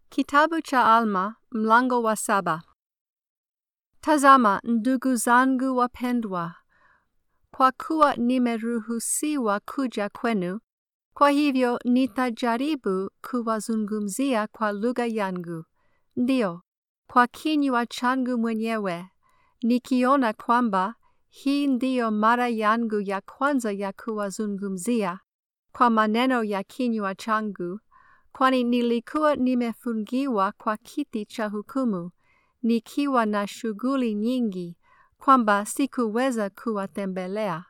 Kitabu cha Alma mlango wa 7. Tazama, ndugu zangu wapendwa, kwa kuwa nimeruhusiwa kuja kwenu, kwa hivyo nitajaribu kuwazungumzia kwa lugha yangu, ndio, kwa kinywa changu mwenyewe, nikiona kwamba hii ndiyo mara yangu ya kwanza ya kuwazungumzia kwa maneno ya kinywa changu, kwani nilikuwa nimefungiwa kwa kiti cha hukumu, nikiwa na shughuli nyingi, kwamba sikuweza kuwatembelea.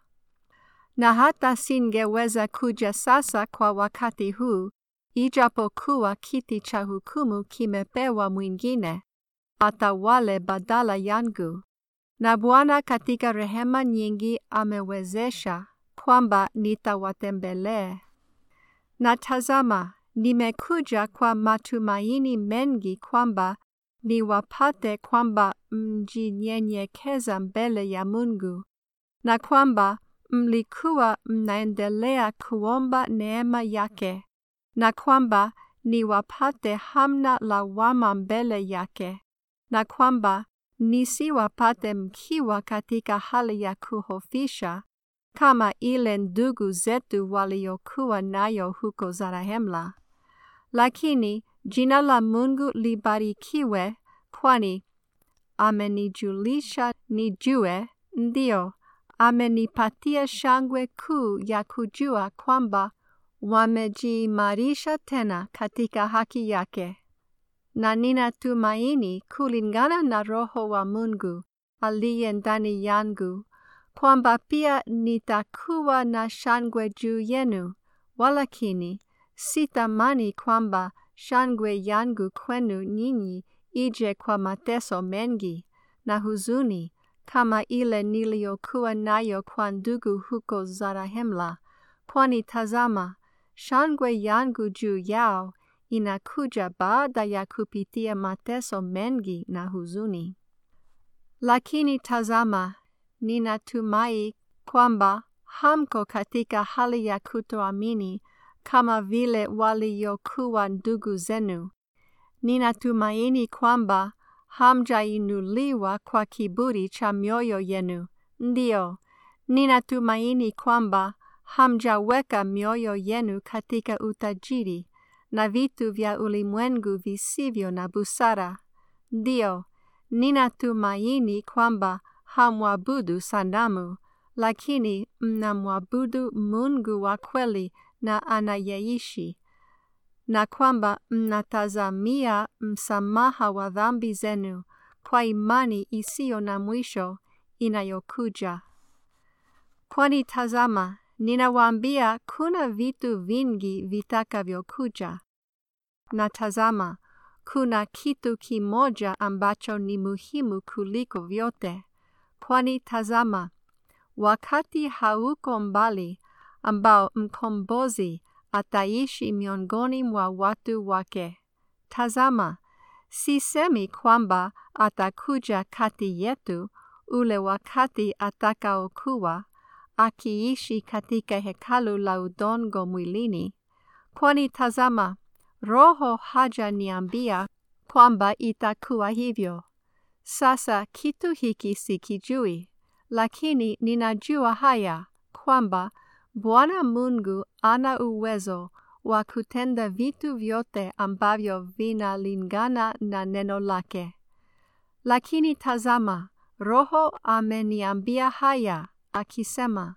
Na hata singeweza kuja sasa kwa wakati huu, ijapokuwa kiti cha hukumu kimepewa mwingine, atawale badala yangu. Na Bwana katika rehema nyingi amewezesha kwamba nitawatembelee. Na tazama, nimekuja kwa matumaini mengi kwamba niwapate kwamba mjinyenyekeza mbele ya Mungu, na kwamba mlikuwa mnaendelea kuomba neema yake, na kwamba niwapate hamna lawama mbele yake, na kwamba nisiwapate mkiwa katika hali ya kuhofisha, kama ile ndugu zetu waliokuwa nayo huko Zarahemla. Lakini jina la Mungu libarikiwe, kwani amenijulisha nijue, ndio, amenipatia shangwe kuu ya kujua kwamba wamejiimarisha tena katika haki yake. Na ninatumaini kulingana na Roho wa Mungu aliye ndani yangu, kwamba pia nitakuwa na shangwe juu yenu, walakini sitamani kwamba shangwe yangu kwenu nyinyi ije kwa mateso mengi na huzuni, kama ile niliyokuwa nayo kwa ndugu huko Zarahemla, kwani tazama, shangwe yangu juu yao inakuja baada ya kupitia mateso mengi na huzuni. Lakini tazama, ninatumai kwamba hamko katika hali ya kutoamini kama vile waliokuwa ndugu zenu. Ninatumaini kwamba hamjainuliwa kwa kiburi cha mioyo yenu. Ndio, ninatumaini kwamba hamjaweka mioyo yenu katika utajiri na vitu vya ulimwengu visivyo na busara. Ndio, ninatumaini kwamba hamwabudu sanamu, lakini mnamwabudu Mungu wa kweli na anayeishi, na kwamba mnatazamia msamaha wa dhambi zenu kwa imani isiyo na mwisho inayokuja. Kwani tazama, ninawaambia kuna vitu vingi vitakavyokuja. Na tazama, kuna kitu kimoja ambacho ni muhimu kuliko vyote. Kwani tazama, wakati hauko mbali ambao mkombozi ataishi miongoni mwa watu wake. Tazama, sisemi kwamba atakuja kati yetu ule wakati atakaokuwa akiishi katika hekalu la udongo mwilini, kwani tazama, Roho hajaniambia kwamba itakuwa hivyo. Sasa kitu hiki sikijui, lakini ninajua haya kwamba Bwana Mungu ana uwezo wa kutenda vitu vyote ambavyo vinalingana na neno lake. Lakini tazama, Roho ameniambia haya, akisema,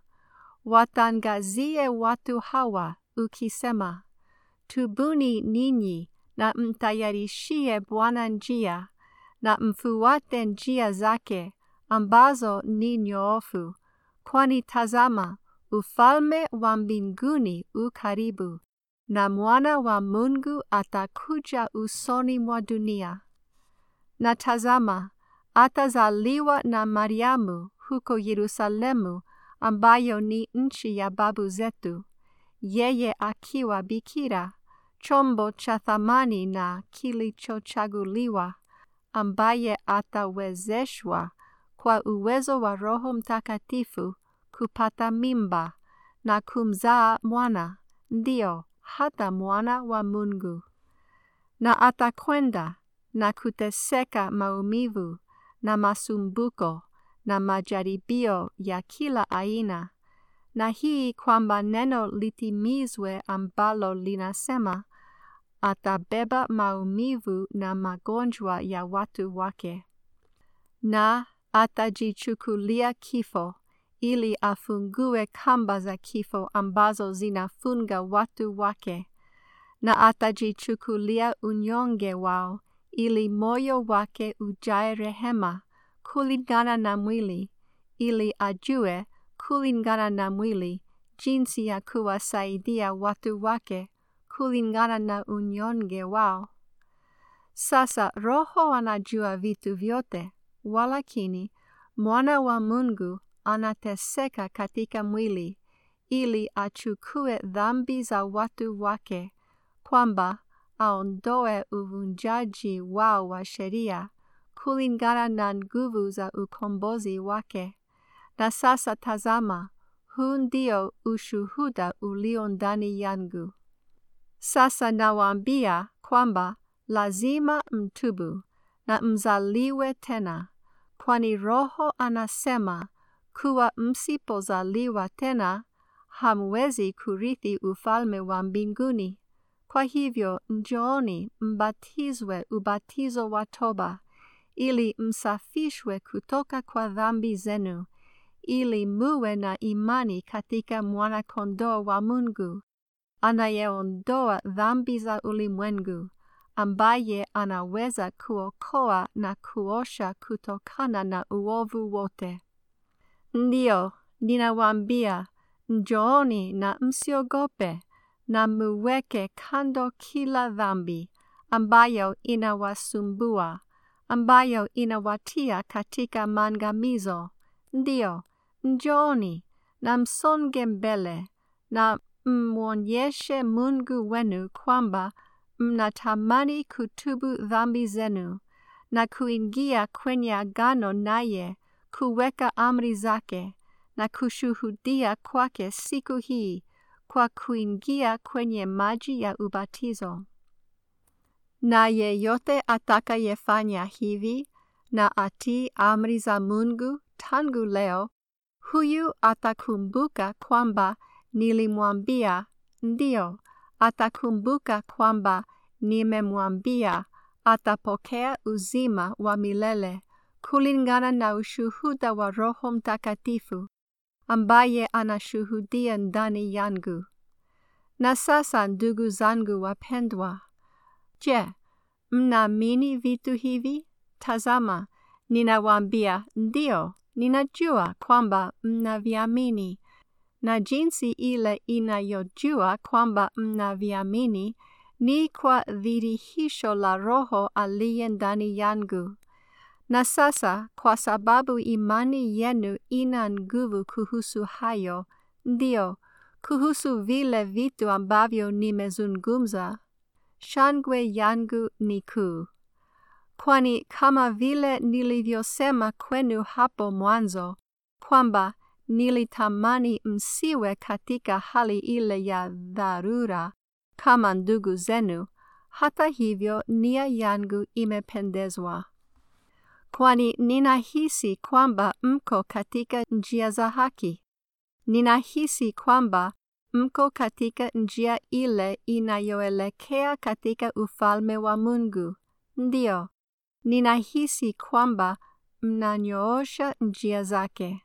watangazie watu hawa, ukisema, tubuni ninyi na mtayarishie Bwana njia, na mfuate njia zake, ambazo ni nyoofu, kwani tazama, ufalme wa mbinguni u karibu, na mwana wa Mungu atakuja usoni mwa dunia. Na tazama, atazaliwa na Mariamu huko Yerusalemu, ambayo ni nchi ya babu zetu, yeye akiwa bikira, chombo cha thamani na kilichochaguliwa, ambaye atawezeshwa kwa uwezo wa Roho Mtakatifu kupata mimba na kumzaa mwana, ndio hata mwana wa Mungu. na atakwenda na kuteseka maumivu na masumbuko na majaribio ya kila aina, na hii kwamba neno litimizwe ambalo linasema, atabeba maumivu na magonjwa ya watu wake, na atajichukulia kifo ili afungue kamba za kifo ambazo zinafunga watu wake, na atajichukulia unyonge wao ili moyo wake ujae rehema kulingana na mwili, ili ajue kulingana na mwili jinsi ya kuwasaidia watu wake kulingana na unyonge wao. Sasa Roho anajua vitu vyote, walakini Mwana wa Mungu anateseka katika mwili ili achukue dhambi za watu wake, kwamba aondoe uvunjaji wao wa sheria kulingana na nguvu za ukombozi wake. Na sasa tazama, huu ndio ushuhuda ulio ndani yangu. Sasa nawaambia kwamba lazima mtubu na mzaliwe tena, kwani Roho anasema kuwa msipozaliwa tena hamwezi kurithi ufalme wa mbinguni. Kwa hivyo njooni mbatizwe ubatizo wa toba, ili msafishwe kutoka kwa dhambi zenu, ili muwe na imani katika Mwana-Kondoo wa Mungu, anayeondoa dhambi za ulimwengu, ambaye anaweza kuokoa na kuosha kutokana na uovu wote. Ndiyo, ninawaambia, njooni na msiogope, na muweke kando kila dhambi ambayo inawasumbua, ambayo inawatia katika maangamizo. Ndiyo, njooni na msonge mbele, na mwonyeshe Mungu wenu kwamba mnatamani kutubu dhambi zenu na kuingia kwenye agano naye, kuweka amri zake na kushuhudia kwake siku hii kwa kuingia kwenye maji ya ubatizo. Na yeyote atakayefanya hivi na atii amri za Mungu tangu leo, huyu atakumbuka kwamba nilimwambia. Ndiyo, atakumbuka kwamba nimemwambia atapokea uzima wa milele kulingana na ushuhuda wa Roho Mtakatifu ambaye anashuhudia ndani yangu. Na sasa ndugu zangu wapendwa, je, mnaamini vitu hivi? Tazama, ninawaambia, ndiyo, ninajua kwamba mnaviamini, na jinsi ile inayojua kwamba mnaviamini ni kwa dhihirisho la Roho aliye ndani yangu. Na sasa kwa sababu imani yenu ina nguvu kuhusu hayo, ndiyo, kuhusu vile vitu ambavyo nimezungumza, shangwe yangu ni kuu. Kwani kama vile nilivyosema kwenu hapo mwanzo, kwamba nilitamani msiwe katika hali ile ya dharura kama ndugu zenu, hata hivyo nia yangu imependezwa. Kwani ninahisi kwamba mko katika njia za haki. Ninahisi kwamba mko katika njia ile inayoelekea katika ufalme wa Mungu. Ndiyo, ninahisi kwamba mnanyoosha njia zake.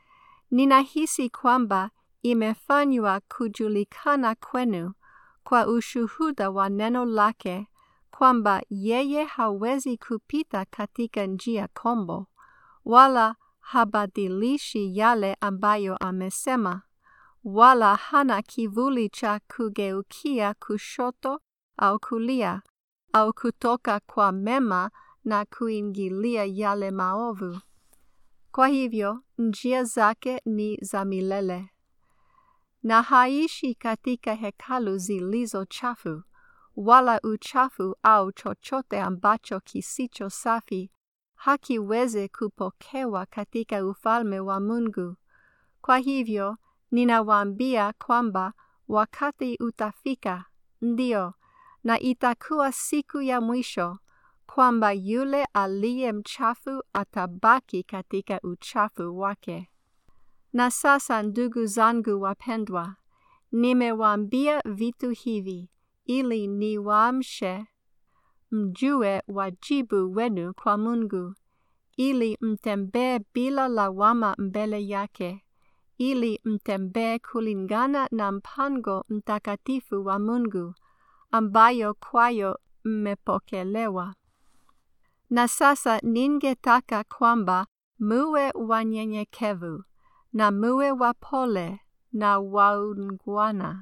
Ninahisi kwamba imefanywa kujulikana kwenu kwa ushuhuda wa neno lake kwamba yeye hawezi kupita katika njia kombo, wala habadilishi yale ambayo amesema, wala hana kivuli cha kugeukia kushoto au kulia, au kutoka kwa mema na kuingilia yale maovu. Kwa hivyo, njia zake ni za milele. Na haishi katika hekalu zilizo chafu, wala uchafu au chochote ambacho kisicho safi hakiweze kupokewa katika ufalme wa Mungu. Kwa hivyo, ninawaambia kwamba wakati utafika, ndio, na itakuwa siku ya mwisho kwamba yule aliye mchafu atabaki katika uchafu wake. Na sasa ndugu zangu wapendwa, nimewaambia vitu hivi ili niwaamshe mjue wajibu wenu kwa Mungu, ili mtembee bila lawama mbele yake, ili mtembee kulingana na mpango mtakatifu wa Mungu, ambayo kwayo mmepokelewa. Na sasa ningetaka kwamba muwe wanyenyekevu, na muwe wapole na waungwana,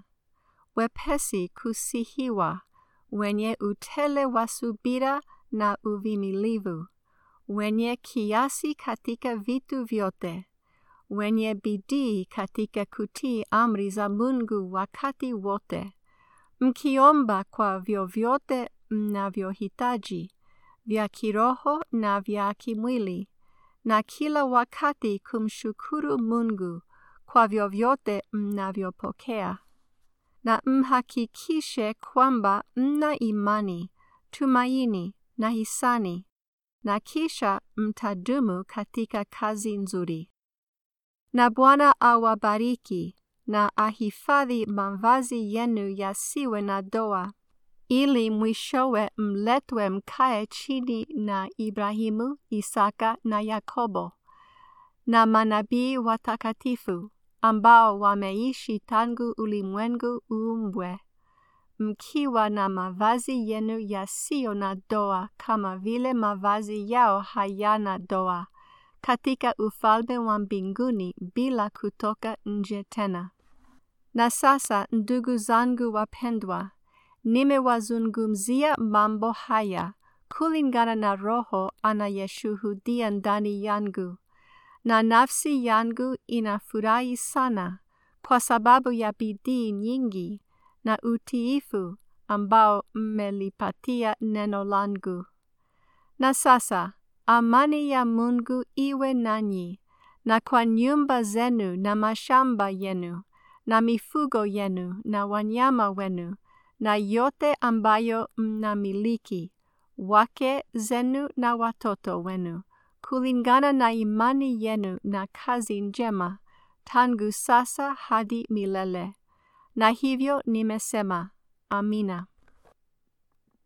wepesi kusihiwa, wenye utele wa subira na uvumilivu, wenye kiasi katika vitu vyote, wenye bidii katika kutii amri za Mungu wakati wote, mkiomba kwa vyovyote mnavyohitaji, vya kiroho na vya kimwili, na kila wakati kumshukuru Mungu kwa vyovyote mnavyopokea. Na mhakikishe kwamba mna imani, tumaini na hisani, na kisha mtadumu katika kazi nzuri. Na Bwana awabariki na ahifadhi mavazi yenu yasiwe na doa, ili mwishowe mletwe mkae chini na Ibrahimu, Isaka na Yakobo, na manabii watakatifu ambao wameishi tangu ulimwengu uumbwe, mkiwa na mavazi yenu yasiyo na doa kama vile mavazi yao hayana doa, katika ufalme wa mbinguni bila kutoka nje tena. Na sasa ndugu zangu wapendwa, nimewazungumzia mambo haya kulingana na Roho anayeshuhudia ndani yangu, na nafsi yangu inafurahi sana kwa sababu ya bidii nyingi na utiifu ambao mmelipatia neno langu. Na sasa amani ya Mungu iwe nanyi, na kwa nyumba zenu na mashamba yenu, na mifugo yenu na wanyama wenu, na yote ambayo mnamiliki, wake zenu na watoto wenu, kulingana na imani yenu na kazi njema, tangu sasa hadi milele. Na hivyo nimesema, Amina.